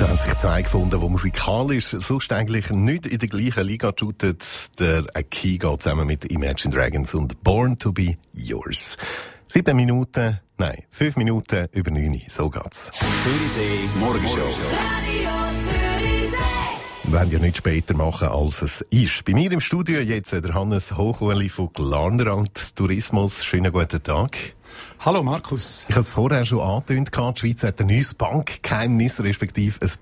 Da haben sich zwei gefunden, die musikalisch sonst eigentlich nicht in der gleichen Liga shooten. Der Akiga zusammen mit Imagine Dragons und Born to be Yours. 5 Minuten über 9 Uhr, so geht's. Zürichsee Morgenshow. Wir werden ja nicht später machen, als es ist. Bei mir im Studio jetzt der Hannes Hochuli von Glarnerland Tourismus. Schönen guten Tag. Hallo Markus. Ich habe es vorher schon angetönt, die Schweiz hat ein neues Bankgeheimnis, respektive ein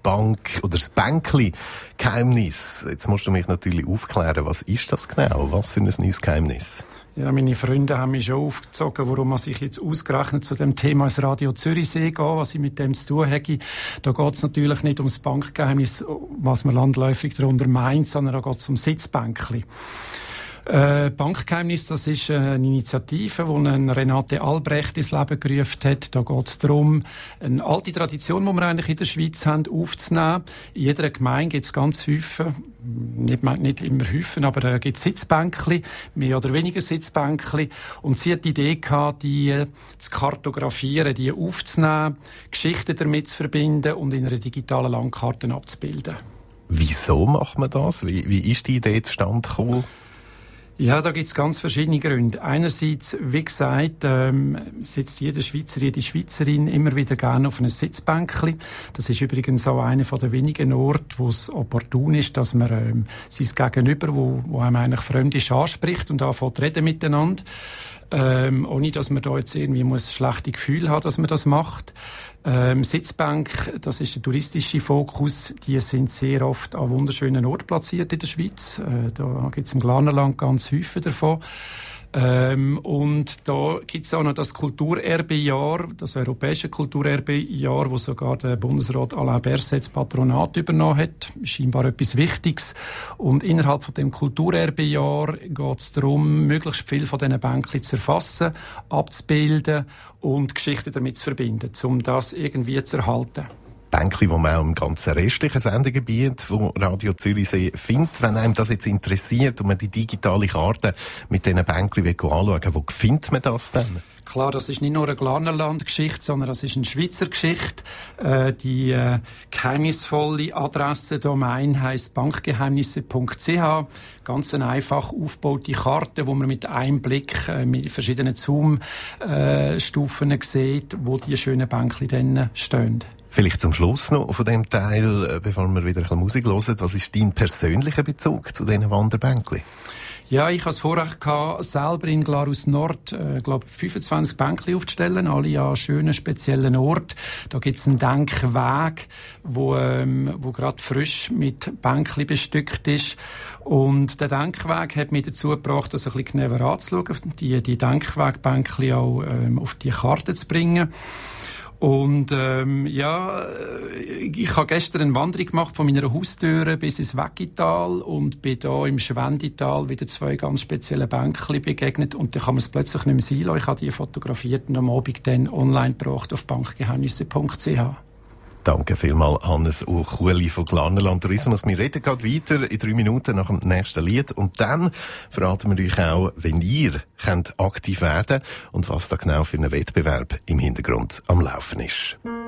Bänkli-Geheimnis. Jetzt musst du mich natürlich aufklären, was ist das genau? Was für ein neues Geheimnis? Ja, meine Freunde haben mich schon aufgezogen, warum man sich jetzt ausgerechnet zu dem Thema ins Radio Zürichsee geht, was ich mit dem zu tun habe. Da geht es natürlich nicht ums Bankgeheimnis, was man landläufig darunter meint, sondern da geht es um Sitzbänkli. Bankgeheimnis, das ist eine Initiative, die Renate Albrecht ins Leben gerufen hat. Da geht es darum, eine alte Tradition, die wir eigentlich in der Schweiz haben, aufzunehmen. In jeder Gemeinde gibt es ganz häufig, nicht immer häufig, aber gibt es Sitzbänkli, mehr oder weniger Sitzbänkli. Und sie hat die Idee gehabt, die zu kartografieren, die aufzunehmen, Geschichten damit zu verbinden und in einer digitalen Landkarte abzubilden. Wieso macht man das? Wie ist die Idee zustande gekommen? Ja, da gibt's ganz verschiedene Gründe. Einerseits, wie gesagt, sitzt jeder Schweizer, jede Schweizerin immer wieder gerne auf einem Sitzbänkli. Das ist übrigens auch einer der wenigen Orte, wo es opportun ist, dass man sein Gegenüber, wo einem eigentlich fremd ist, anspricht und anfängt zu reden miteinander. Ohne dass man da jetzt irgendwie schlechte Gefühle haben, dass man das macht. Sitzbank, das ist der touristische Fokus, die sind sehr oft an wunderschönen Orten platziert in der Schweiz. Da gibt es im Glarnerland ganz häufig davon. Und da gibt es auch noch das Kulturerbejahr, das europäische Kulturerbejahr, wo sogar der Bundesrat Alain Berset das Patronat übernommen hat. Scheinbar etwas Wichtiges. Und innerhalb von dem Kulturerbejahr geht es darum, möglichst viel von diesen Bänkchen zu erfassen, abzubilden und Geschichten damit zu verbinden, um das irgendwie zu erhalten. Bänkli, die man auch im ganzen restlichen Sendegebiet von Radio Zürichsee findet. Wenn einem das jetzt interessiert und man die digitale Karte mit diesen Bänkli anschauen will, wo findet man das denn? Klar, das ist nicht nur eine Glarnerland-Geschichte, sondern das ist eine Schweizer Geschichte. Die geheimnisvolle Adresse-Domain heisst bankgeheimnisse.ch. Ganz eine einfach aufgebaute Karte, wo man mit einem Blick mit verschiedenen Zoom-Stufen sieht, wo die schönen Bänkli dann stehen. Vielleicht zum Schluss noch von dem Teil, bevor wir wieder ein bisschen Musik hören. Was ist dein persönlicher Bezug zu diesen Wanderbänkli? Ja, ich hatte es vorher gehabt, selber in Glarus Nord, 25 Bänkli aufzustellen, alle an schönen, speziellen Orten. Da gibt es einen Denkweg, wo gerade frisch mit Bänkli bestückt ist. Und der Denkweg hat mich dazu gebracht, das ein bisschen genauer anzuschauen, die Denkwegbänkli auch auf die Karte zu bringen. Und ich habe gestern eine Wanderung gemacht von meiner Haustür bis ins Weggital und bin da im Schwendital wieder 2 ganz spezielle Bänkli begegnet und dann kann man es plötzlich nicht mehr sein lassen. Ich habe die fotografiert und am Abend dann online gebracht auf bankgeheimnisse.ch. Danke vielmals, Hannes Hochuli von Glarnerland Tourismus. Wir reden gerade weiter in 3 Minuten nach dem nächsten Lied. Und dann verraten wir euch auch, wenn ihr aktiv werden könnt und was da genau für ein Wettbewerb im Hintergrund am Laufen ist.